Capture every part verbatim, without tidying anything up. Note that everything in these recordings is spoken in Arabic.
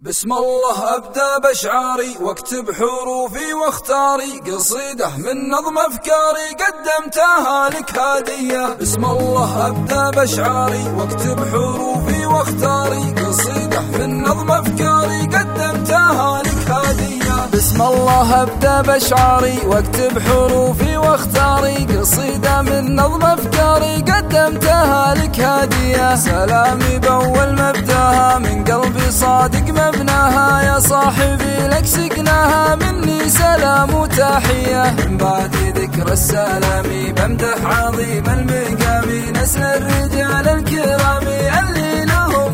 بسم الله أبدأ بأشعاري واكتب حروفي واختاري قصيدة من نظم أفكاري قدمتها لك هدية. بسم الله أبدأ بأشعاري واكتب حروفي واختاري قصيدة من نظم أفكاري قدمتها لك هدية. بسم الله أبدأ بأشعاري واكتب حروفي واختاري قصيدة من نظم أفكاري قدمتها لك هدية. سلامي بأول مبداها من قلبي صادق مبناها، يا صاحبي لك سقناها مني سلام وتحية. من بعد ذكر السلام بمدح عظيم المقام نسل الرجال الكرام اللي لهم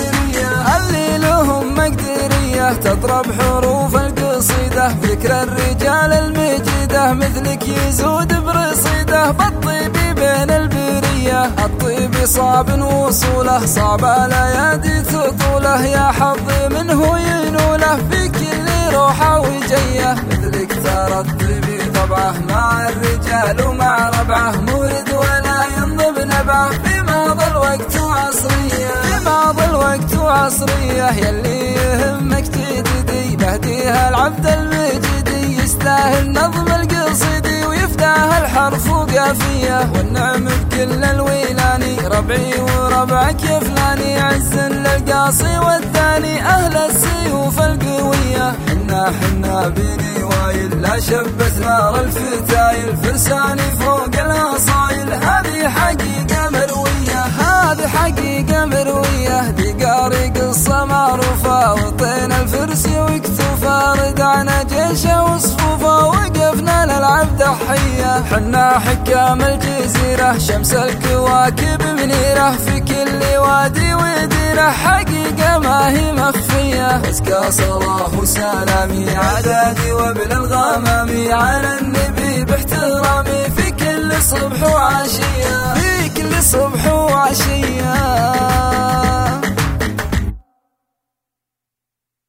مقدرية اللي لهم مقدرية تضرب حروف القصيدة ذكر الرجال المجيدة مثلك يزود برصيده بالطيب بين البرية. الطيب صعب وصوله صعب الايادي تطوله، يا حظي منه ينوله في كل روحه وجيه. مثلك ترى الطيب طبعه مع الرجال ومع ربعه مورد ولا ينضب نبعه في ماضى الوقت وعصريه في ماضى الوقت وعصريه. يلي يهمك تجدي بهديها العبد المجيدي يستاهل نظم القصيدي ويفداها الحرف وقافيه. والنعم بكل الويلاني ربعي وربعك يا فلاني عز للقاصي والثاني أهل السيوف القوية. حنا حنا بني وايل لا شبت نار الفتايل فرساني فوق الأصايل هذه حقيقة مروية هذه حقيقة مروية. دي قاري قصة معروفة وطين الفرسي وكتوفة ردعنا جيشه وصفوفه وقفنا للعب ضحية. حنا حكام الجزيرة شمس الكواكب منيرة في كل وادي وديرة حقيقة ما هي مخفية. أزكى صلاة وسلامي عدادي وابن الغمامي على النبي باحترامي في كل صبح وعشية في كل صبح وعشية.